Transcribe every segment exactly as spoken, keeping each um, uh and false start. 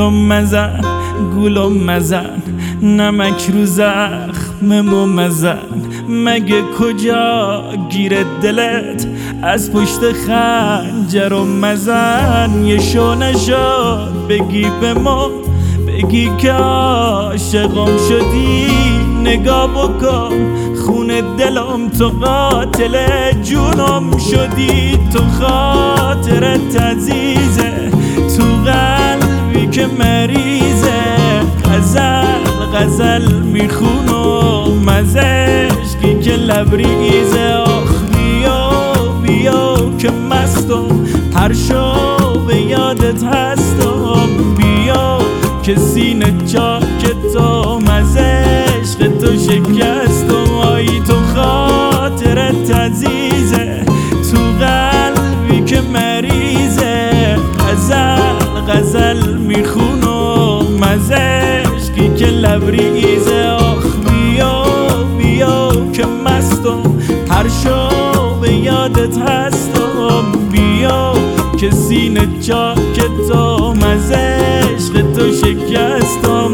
درم مزن گولم مزن نمک رو زخممو مزن مگه کجا گیره دلت از پشت خنجرم مزن یه شو نشد بگی به ما بگی که عاشقم شدی نگاه بکن خون دلم تو قاتل جونم شدی تو خاطرت عزیزه تو قلبی که مریضه غزل غزل میخونم از عشقی که لبریزه آخ بیا بیا که مستم هر شب به یادت هستم بیا که سینه چاکتم از عشق تو شکستم آی تو خاطرت عزیزه تو قلبی که مریضه غزل غزل میخونم از عشقی که لبریزه آخ بیا بیا که مستم هر شب به یادت هستم بیا که سینه چاکتم از عشق تو شکستم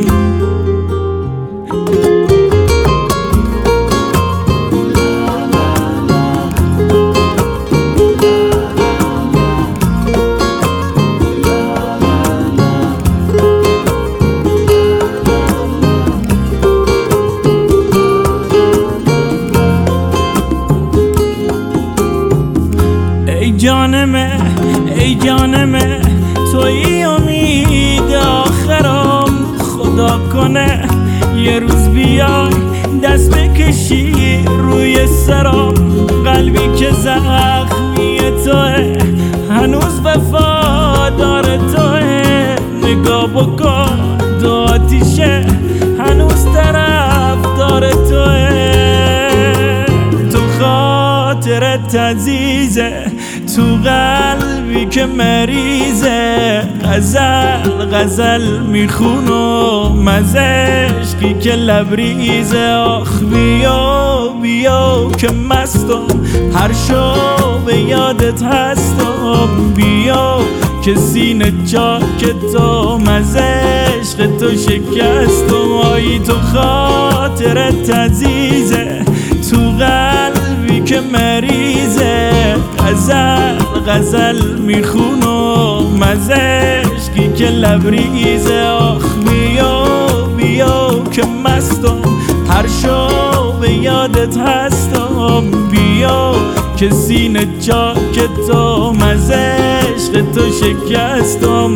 ای جانمه ای جانمه توی امید آخرم خدا کنه یه روز بیای دست بکشی روی سرم قلبی که زخمی توه هنوز وفادار توه نگاه بکن دو آتیشه هنوز طرفدار توه تو خاطرت عزیزه تو قلبی که مریضه غزل غزل میخونم از عشقی که لبریزه آخ بیا بیا که مستم هر شب به یادت هستم بیا که سینه چاکتم از عشق تو شکستم آی تو خاطرت عزیزه تو قلبی که مریضه غزل غزل میخونم از عشقی که لبریزه آخ بیا بیا که مستم هر شب به یادت هستم بیا که سینه چاکتم از عشق تو شکستم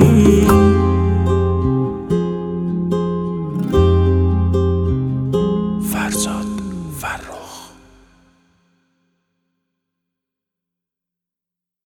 فرزاد فرخ